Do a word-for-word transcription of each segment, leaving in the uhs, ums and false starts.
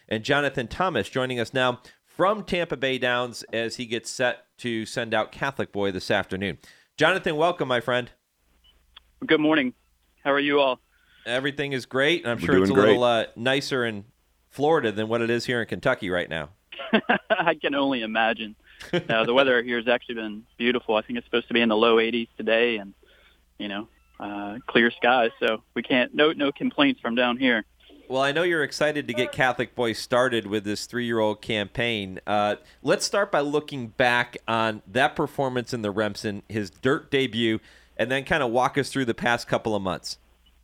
and Jonathan Thomas joining us now from Tampa Bay Downs as he gets set to send out Catholic Boy this afternoon. Jonathan, welcome, my friend. Good morning. How are you all? Everything is great, and I'm We're sure it's a doing little uh, nicer in Florida than what it is here in Kentucky right now. I can only imagine. Uh, the weather here has actually been beautiful. I think it's supposed to be in the low eighties today, and you know, uh, clear skies. So we can't no no complaints from down here. Well, I know you're excited to get Catholic Boy started with this three-year-old campaign. Uh, let's start by looking back on that performance in the Remsen, his dirt debut, and then kind of walk us through the past couple of months.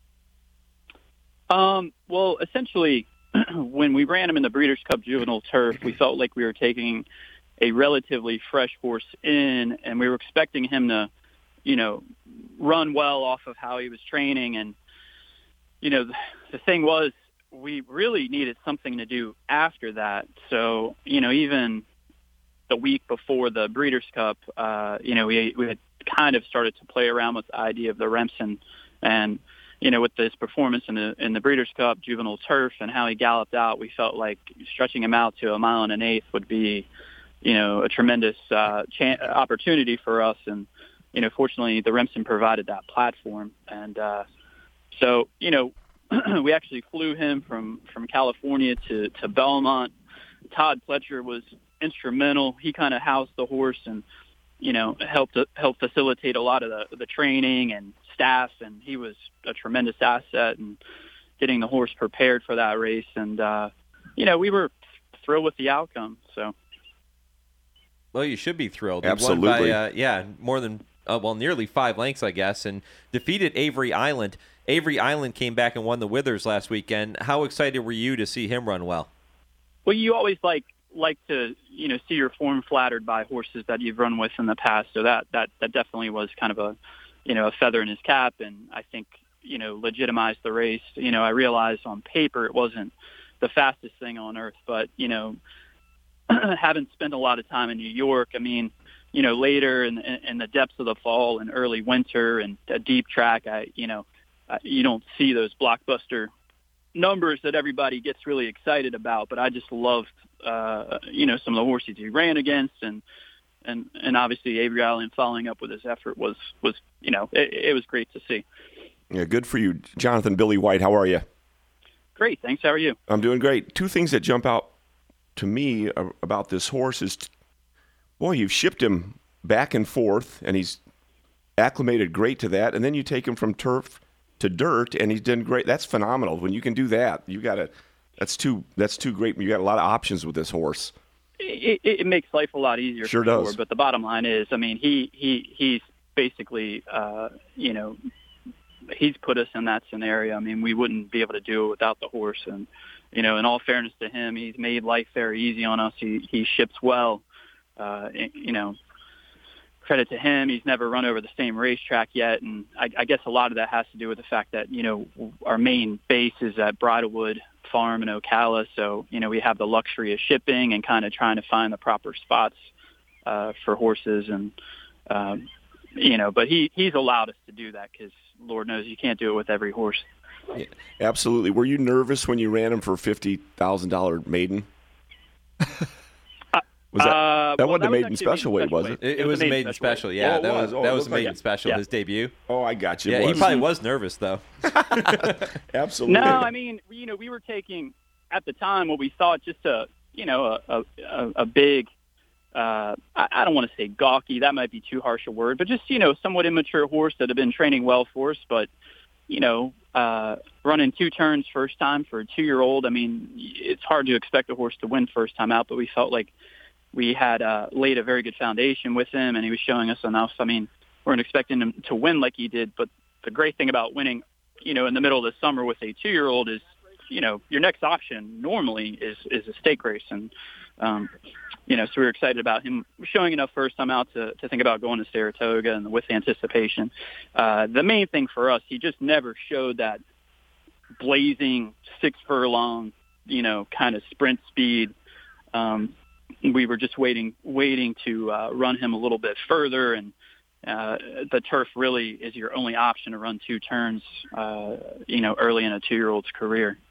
Um, well, essentially, when we ran him in the Breeders' Cup Juvenile Turf, we felt like we were taking a relatively fresh horse in, and we were expecting him to, you know, run well off of how he was training. And, you know, the, the thing was, we really needed something to do after that. So, you know, even the week before the Breeders' Cup, uh, you know, we we had kind of started to play around with the idea of the Remsen. And, you know, with this performance in the in the Breeders' Cup Juvenile Turf and how he galloped out, we felt like stretching him out to a mile and an eighth would be, you know, a tremendous uh, ch- opportunity for us. And, you know, fortunately, the Remsen provided that platform. And uh, so, you know, we actually flew him from, from California to, to Belmont. Todd Pletcher was instrumental. He kind of housed the horse and, you know, helped helped facilitate a lot of the, the training and staff, and he was a tremendous asset in getting the horse prepared for that race. And, uh, you know, we were thrilled with the outcome. So, well, you should be thrilled. Absolutely. He won by, uh, yeah, more than, uh, well, nearly five lengths, I guess, and defeated Avery Island. Avery Island came back and won the Withers last weekend. How excited were you to see him run well? Well, you always like like to, you know, see your form flattered by horses that you've run with in the past. So that, that, that definitely was kind of a, you know, a feather in his cap, and I think, you know, legitimized the race. You know, I realized on paper it wasn't the fastest thing on earth, but, you know, having spent a lot of time in New York, I mean, you know, later in, in, in the depths of the fall and early winter and a deep track, I, you know, uh, you don't see those blockbuster numbers that everybody gets really excited about, but I just loved, uh, you know, some of the horses he ran against, and, and, and obviously Avery Island following up with his effort was, was, you know, it, it was great to see. Yeah, good for you. Jonathan, Billy White, how are you? Great, thanks. How are you? I'm doing great. Two things that jump out to me about this horse is, boy, you've shipped him back and forth, and he's acclimated great to that, and then you take him from turf to dirt, and he's done great. That's phenomenal. When you can do that, you got to. That's too. That's too great. You got a lot of options with this horse. It, it, it makes life a lot easier. Sure for does. Sure, but the bottom line is, I mean, he he he's basically, uh, you know, he's put us in that scenario. I mean, we wouldn't be able to do it without the horse. And you know, in all fairness to him, he's made life very easy on us. He he ships well. Uh, you know. Credit to him, he's never run over the same racetrack yet, and I, I guess a lot of that has to do with the fact that, you know, our main base is at Bridlewood Farm in Ocala, so, you know, we have the luxury of shipping and kind of trying to find the proper spots uh, for horses, and, um, you know, but he, he's allowed us to do that because, Lord knows, you can't do it with every horse. Yeah, absolutely. Were you nervous when you ran him for fifty thousand dollars maiden? Was that, uh, that well, wasn't that a maiden special weight, was it? It, it was a maiden special, yeah. Oh, that was. was Oh, that it was looked a maiden like it. special, Yeah. his debut. Oh, I got you. Yeah, It he was. probably was nervous, though. Absolutely. No, I mean, you know, we were taking, at the time, what we thought just a, you know, a, a, a big, uh, I, I don't want to say gawky, that might be too harsh a word, but just, you know, somewhat immature horse that had been training well for us, but, you know, uh, running two turns first time for a two-year-old, I mean, it's hard to expect a horse to win first time out, but we felt like we had uh, laid a very good foundation with him, and he was showing us enough. I mean, we weren't expecting him to win like he did, but the great thing about winning, you know, in the middle of the summer with a two-year-old is, you know, your next option normally is, is a stake race. And, um, you know, so we were excited about him showing enough first time out to, to think about going to Saratoga and with anticipation. Uh, the main thing for us, he just never showed that blazing six furlong, you know, kind of sprint speed. Um, we were just waiting, waiting to uh, run him a little bit further, and uh, the turf really is your only option to run two turns, uh, you know, early in a two-year-old's career.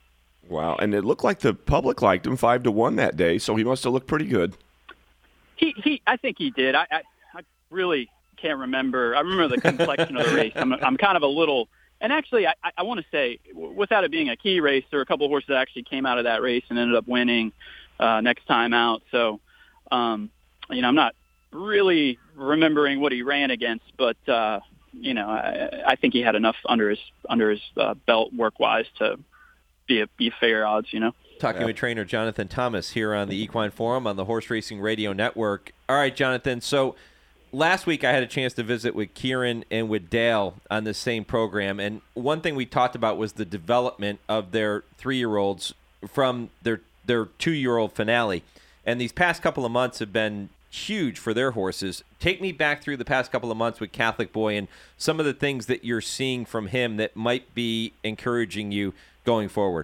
Wow, and it looked like the public liked him five to one that day, so he must have looked pretty good. He, he, I think he did. I, I, I really can't remember. I remember the complexion of the race. I'm, I'm kind of a little, and actually, I, I want to say, without it being a key race, there were a couple of horses that actually came out of that race and ended up winning uh, next time out. So, um, you know, I'm not really remembering what he ran against, but uh, you know, I, I think he had enough under his under his uh, belt work-wise to be a, be fair odds. You know. Talking Yeah. with trainer Jonathan Thomas here on the Equine Forum on the Horse Racing Radio Network. All right, Jonathan. So last week I had a chance to visit with Kieran and with Dale on the same program, and one thing we talked about was the development of their three-year-olds from their their two-year-old finale. And these past couple of months have been huge for their horses. Take me back through the past couple of months with Catholic Boy and some of the things that you're seeing from him that might be encouraging you going forward.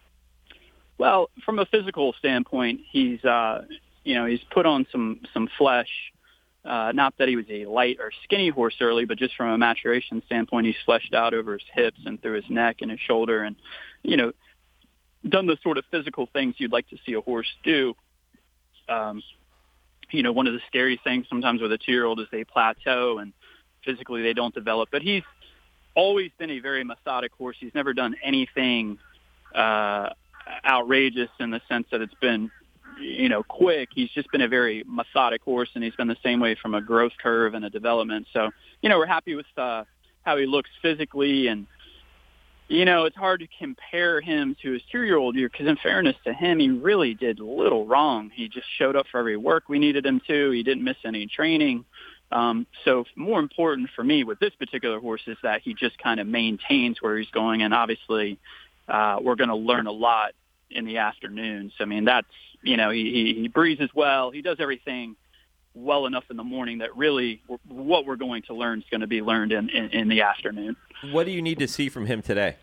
Well, from a physical standpoint, he's uh, you know he's put on some some flesh. Uh, not that he was a light or skinny horse early, but just from a maturation standpoint, he's fleshed out over his hips and through his neck and his shoulder, and you know done the sort of physical things you'd like to see a horse do. Um, you know, one of the scary things sometimes with a two-year-old is they plateau and physically they don't develop. But he's always been a very methodic horse. He's never done anything uh, outrageous in the sense that it's been, you know, quick. He's just been a very methodic horse, and he's been the same way from a growth curve and a development. So, you know, we're happy with uh, how he looks physically. And, you know, it's hard to compare him to his two-year-old year because, in fairness to him, he really did little wrong. He just showed up for every work we needed him to. He didn't miss any training. Um, so more important for me with this particular horse is that he just kind of maintains where he's going. And obviously uh, we're going to learn a lot in the afternoons. I mean, that's, you know, he, he, he breathes well. He does everything well enough in the morning that really what we're going to learn is going to be learned in, in, in the afternoon. What do you need to see from him today?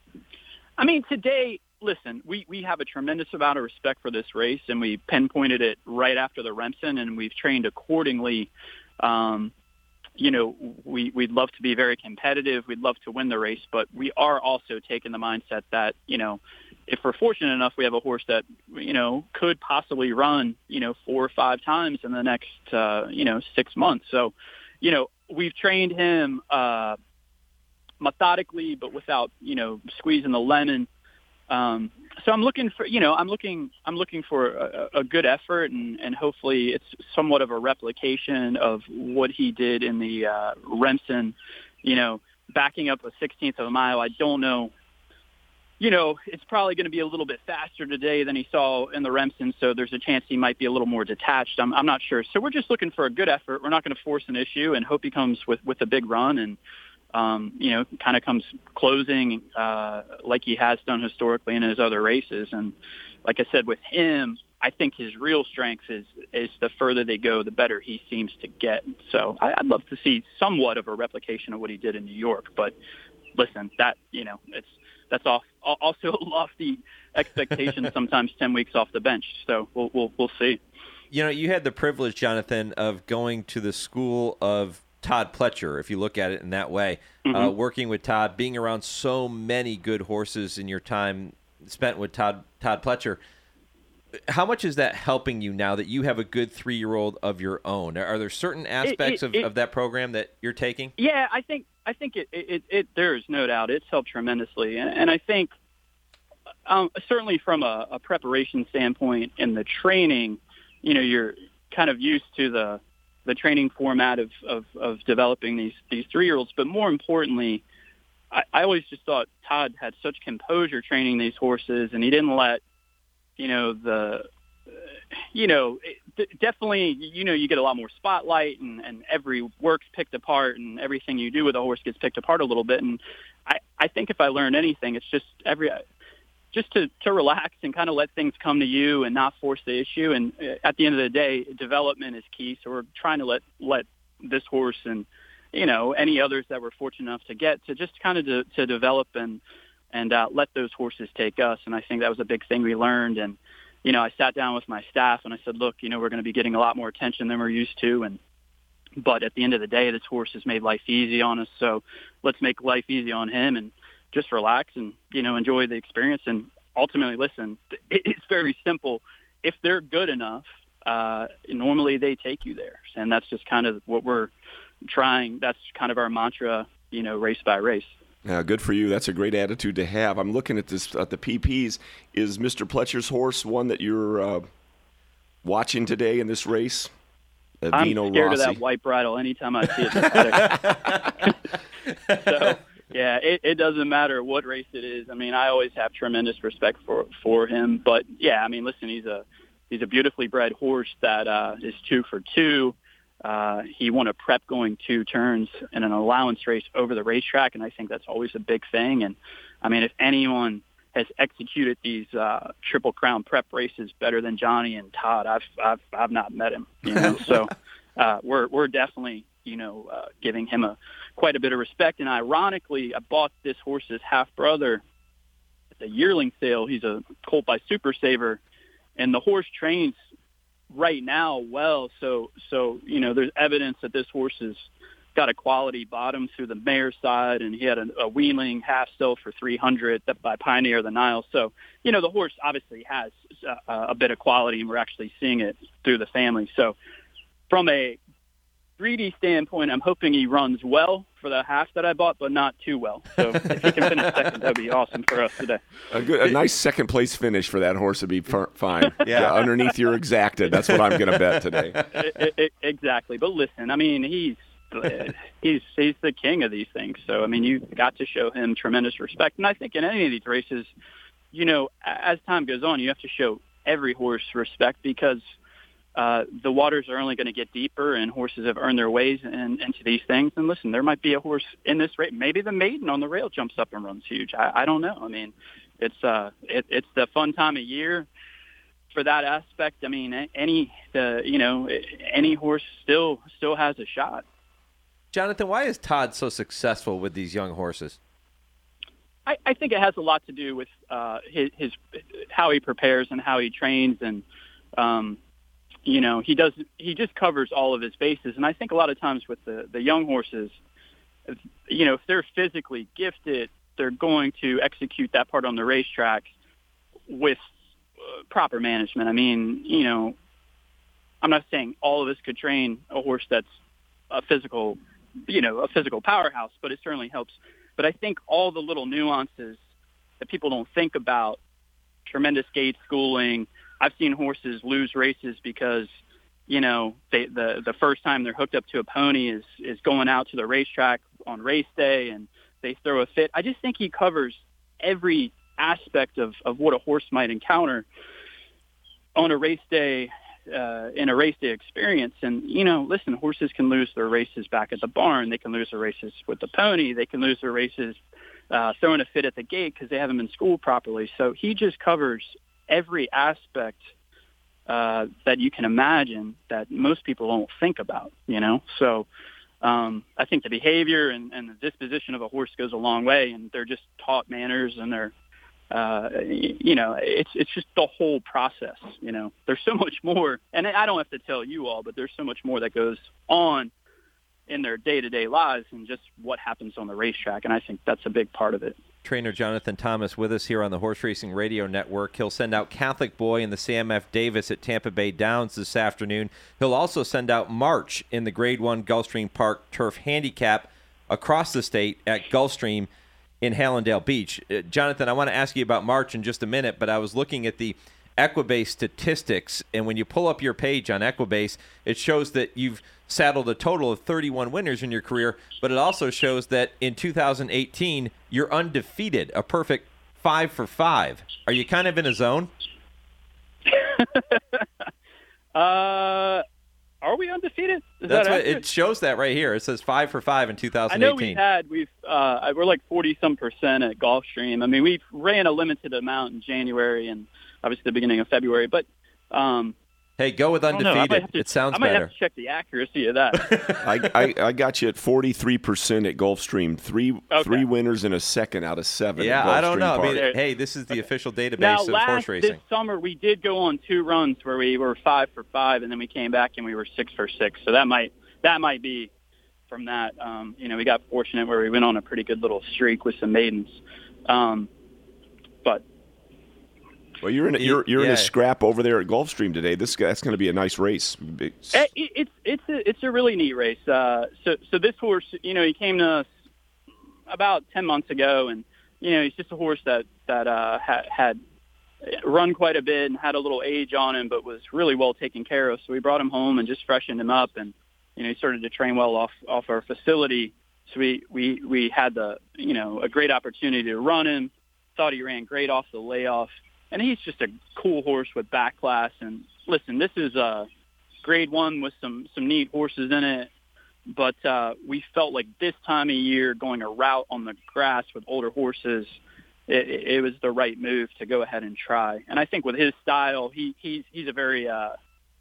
I mean, today, listen, we, we have a tremendous amount of respect for this race, and we pinpointed it right after the Remsen, and we've trained accordingly. Um, you know, we, we'd love to be very competitive. We'd love to win the race, but we are also taking the mindset that, you know, if we're fortunate enough, we have a horse that, you know, could possibly run, you know, four or five times in the next, uh, you know, six months. So, you know, we've trained him uh, methodically, but without, you know, squeezing the lemon. Um, so I'm looking for, you know, I'm looking, I'm looking for a, a good effort, and, and hopefully it's somewhat of a replication of what he did in the uh, Remsen, you know, backing up a sixteenth of a mile. I don't know. You know, it's probably going to be a little bit faster today than he saw in the Remsen, so there's a chance he might be a little more detached. I'm, I'm not sure. So we're just looking for a good effort. We're not going to force an issue and hope he comes with, with a big run and, um, you know, kind of comes closing uh, like he has done historically in his other races. And like I said, with him, I think his real strength is, is the further they go, the better he seems to get. So I, I'd love to see somewhat of a replication of what he did in New York. But listen, that, you know, it's, that's off, also lofty expectations sometimes ten weeks off the bench. So we'll, we'll, we'll see. You know, you had the privilege, Jonathan, of going to the school of Todd Pletcher, if you look at it in that way, mm-hmm. uh, working with Todd, being around so many good horses in your time spent with Todd, Todd Pletcher. How much is that helping you now that you have a good three-year-old of your own? Are there certain aspects it, it, of, it, of that program that you're taking? Yeah, I think I think it, it, it there is no doubt it's helped tremendously. And, and I think um, certainly from a, a preparation standpoint in the training, you know, you're kind of used to the the training format of, of, of developing these, these three-year-olds. But more importantly, I, I always just thought Todd had such composure training these horses, and he didn't let, you know, the, you know, it, definitely, you know, you get a lot more spotlight, and, and every work's picked apart, and everything you do with a horse gets picked apart a little bit. And I, I think if I learned anything, it's just every, just to, to relax and kind of let things come to you and not force the issue. And at the end of the day, development is key. So we're trying to let, let this horse and, you know, any others that we're fortunate enough to get to just kind of to, to develop and, and uh, let those horses take us. And I think that was a big thing we learned. And, you know, I sat down with my staff and I said, look, you know, we're going to be getting a lot more attention than we're used to. And, but at the end of the day, this horse has made life easy on us. So let's make life easy on him and just relax and, you know, enjoy the experience. And ultimately, listen, it, it's very simple. If they're good enough, uh, normally they take you there. And that's just kind of what we're trying. That's kind of our mantra, you know, race by race. Yeah, good for you. That's a great attitude to have. I'm looking at this at the P Ps. Is Mister Pletcher's horse one that you're uh, watching today in this race? Uh, I'm Vino scared Rossi. of that white bridle anytime I see it. So, yeah, it, it doesn't matter what race it is. I mean, I always have tremendous respect for for him. But, yeah, I mean, listen, he's a he's a beautifully bred horse that uh, is two for two. Uh, he won a prep going two turns in an allowance race over the racetrack, and I think that's always a big thing. And, I mean, if anyone has executed these uh, Triple Crown prep races better than Johnny and Todd, I've I've, I've not met him. You know, so uh, we're we're definitely you know uh, giving him a quite a bit of respect. And ironically, I bought this horse's half brother at the yearling sale. He's a colt by Super Saver, and the horse trains right now well, so so you know there's evidence that this horse has got a quality bottom through the mare side, and he had a, a wheeling half still for three hundred by Pioneer of the Nile. So you know the horse obviously has a, a bit of quality, and we're actually seeing it through the family. So from a three D standpoint, I'm hoping he runs well for the half that I bought, but not too well. So if he can finish second, that'd be awesome for us today. A, good, a nice second place finish for that horse would be f- fine. Yeah. yeah, underneath your exacted. That's what I'm going to bet today. It, it, exactly. But listen, I mean, he's he's he's the king of these things. So I mean, you've got to show him tremendous respect. And I think in any of these races, you know, as time goes on, you have to show every horse respect because Uh, the waters are only going to get deeper, and horses have earned their ways in, into these things. And listen, there might be a horse in this race. Maybe the maiden on the rail jumps up and runs huge. I, I don't know. I mean, it's uh, it, it's the fun time of year for that aspect. I mean, any the you know any horse still still has a shot. Jonathan, why is Todd so successful with these young horses? I, I think it has a lot to do with uh, his, his how he prepares and how he trains and. Um, You know, he does. He just covers all of his bases, and I think a lot of times with the the young horses, if, you know, if they're physically gifted, they're going to execute that part on the racetrack with uh, proper management. I mean, you know, I'm not saying all of us could train a horse that's a physical, you know, a physical powerhouse, but it certainly helps. But I think all the little nuances that people don't think about, tremendous gait schooling. I've seen horses lose races because, you know, they, the the first time they're hooked up to a pony is, is going out to the racetrack on race day and they throw a fit. I just think he covers every aspect of, of what a horse might encounter on a race day, uh, in a race day experience. And, you know, listen, horses can lose their races back at the barn. They can lose their races with the pony. They can lose their races uh, throwing a fit at the gate because they haven't been schooled properly. So he just covers every aspect uh, that you can imagine that most people don't think about, you know? So um, I think the behavior and, and the disposition of a horse goes a long way, and they're just taught manners, and they're, uh, you know, it's it's just the whole process, you know? There's so much more, and I don't have to tell you all, but there's so much more that goes on in their day-to-day lives and just what happens on the racetrack, and I think that's a big part of it. Trainer Jonathan Thomas with us here on the Horse Racing Radio Network. He'll send out Catholic Boy in the Sam F. Davis at Tampa Bay Downs this afternoon. He'll also send out March in the Grade one Gulfstream Park Turf Handicap across the state at Gulfstream in Hallandale Beach. Uh, Jonathan, I want to ask you about March in just a minute, but I was looking at the Equibase statistics, and when you pull up your page on Equibase, it shows that you've saddled a total of thirty-one winners in your career, but it also shows that in two thousand eighteen, you're undefeated, a perfect five for five. Are you kind of in a zone? uh, are we undefeated? Is That's that what it shows that right here. It says five for five in two thousand eighteen. I know we've had, we've, uh, we're like forty some percent at Gulfstream. I mean, we've ran a limited amount in January and obviously the beginning of February, but, um, hey, go with undefeated. To, it sounds better. I might better. have to check the accuracy of that. I, I, I got you at forty-three percent at Gulfstream. Three okay. three winners in a second out of seven. Yeah, at I don't know. Park. I mean, hey, this is the okay. official database now, of last, horse racing. This summer, we did go on two runs where we were five for five, and then we came back and we were six for six. So that might that might be from that. Um, you know, we got fortunate where we went on a pretty good little streak with some maidens. Um, but Well, you're in a, you're you're yeah. in a scrap over there at Gulfstream today. This that's going to be a nice race. It, it's it's a, it's a really neat race. Uh, so so this horse, you know, he came to us about ten months ago, and you know, he's just a horse that that uh, had had run quite a bit and had a little age on him, but was really well taken care of. So we brought him home and just freshened him up, and you know, he started to train well off off our facility. So we we we had the you know a great opportunity to run him. Thought he ran great off the layoff, and he's just a cool horse with back class. And listen, this is a grade one with some some neat horses in it, but uh, we felt like this time of year going a route on the grass with older horses, it, it was the right move to go ahead and try. And I think with his style, he he's he's a very uh,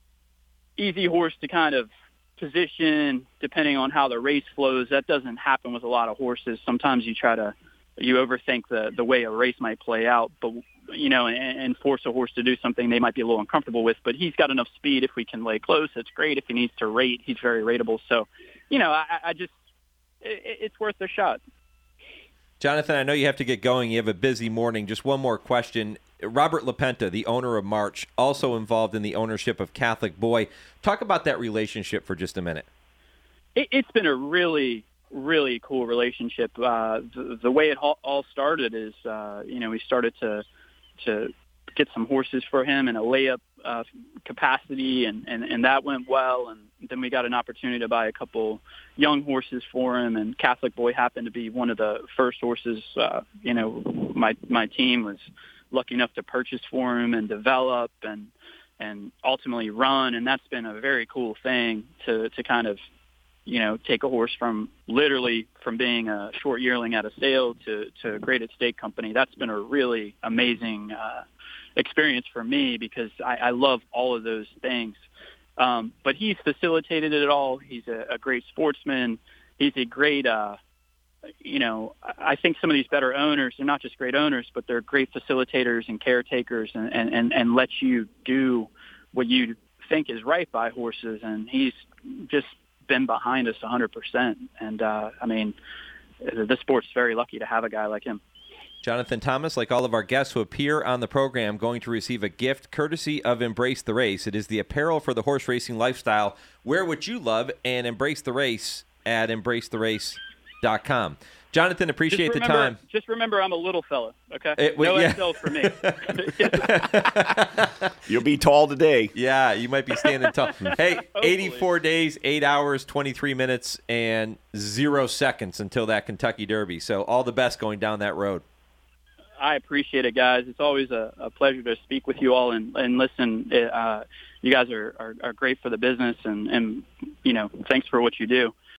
easy horse to kind of position depending on how the race flows. That doesn't happen with a lot of horses. Sometimes you try to you overthink the the way a race might play out, but you know, and, and force a horse to do something they might be a little uncomfortable with. But he's got enough speed. If we can lay close, it's great. If he needs to rate, he's very rateable. So, you know, I, I just it, it's worth a shot. Jonathan, I know you have to get going. You have a busy morning. Just one more question. Robert LaPenta, the owner of March, also involved in the ownership of Catholic Boy. Talk about that relationship for just a minute. It, it's been a really really cool relationship. Uh, the, the way it all, all started is, uh, you know, we started to to get some horses for him in a layup uh, capacity, and, and, and that went well. And then we got an opportunity to buy a couple young horses for him, and Catholic Boy happened to be one of the first horses, uh, you know, my my team was lucky enough to purchase for him and develop and and ultimately run. And that's been a very cool thing to, to kind of, you know, take a horse from literally from being a short yearling at a sale to, to a graded stake company. That's been a really amazing uh, experience for me because I, I love all of those things. Um, but he's facilitated it all. He's a, a great sportsman. He's a great, uh, you know, I think some of these better owners, they're not just great owners, but they're great facilitators and caretakers and, and, and, and let you do what you think is right by horses. And he's just been behind us one hundred percent. And, uh, I mean, the sport's very lucky to have a guy like him. Jonathan Thomas, like all of our guests who appear on the program, going to receive a gift courtesy of Embrace the Race. It is the apparel for the horse racing lifestyle. Wear what you love and embrace the race at embrace the race dot com. Jonathan, appreciate remember, the time. Just remember, I'm a little fella, okay? It, well, no yeah. X L for me. You'll be tall today. Yeah, you might be standing tall. Hey, eighty-four days, eight hours, twenty-three minutes, and zero seconds until that Kentucky Derby. So all the best going down that road. I appreciate it, guys. It's always a, a pleasure to speak with you all and, and listen. Uh, you guys are, are, are great for the business, and, and, you know, thanks for what you do.